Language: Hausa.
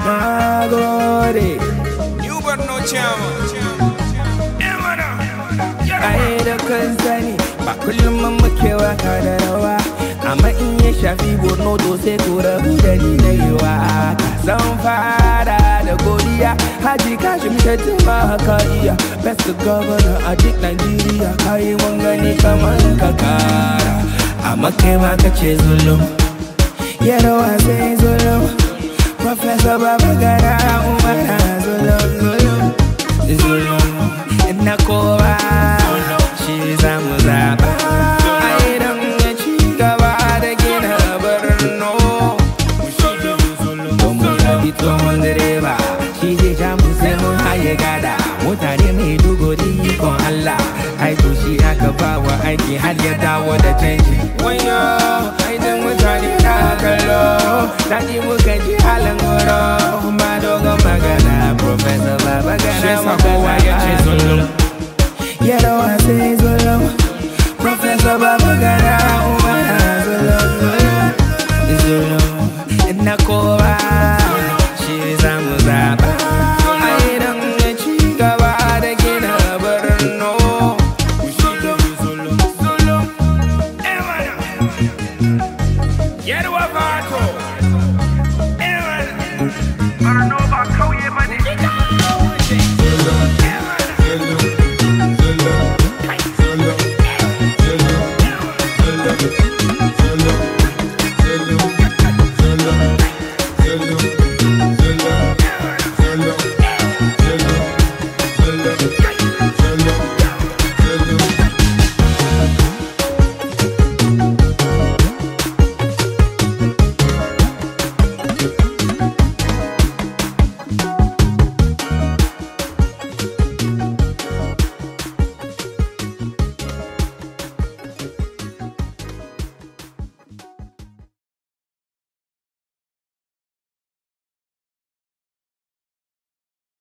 na gode. You but no chama. Ai da kan sani ba kullum muke waka da rawa, amma in ya shafi Borno to sai ku rabu da ni na yi waka. Zan fara da godiya Haji Kashim Shettima haka iya, best governor a duk Nigeria. Kai mun gani kamar ka kara, amma kai ma ka ce zulum, yarawa sai zulum. Professor Babagana Umara zulum zulum zulum. Ina kowa shi zamu zaba, ai dan ya ci gaba da gina Borno. Domin rabi tsohon direba shi zai ja mu sai mun haye gada. Mutane mai dogori ikon Allah, ai to shi aka bawa aiki har ya dawo da canji. Wayo ai dan mutane na kallo, daɗi muka ji halin goro. Ba dogon magana Professor Babagana Shi yasa kowa ya ce zulum. yarawa sai zulum. Professor Babagana Umara zulum zulum zulum. Ina kowa shi zamu zaba, ai dan ya ci gaba da gina Borno. Yerwa Vato.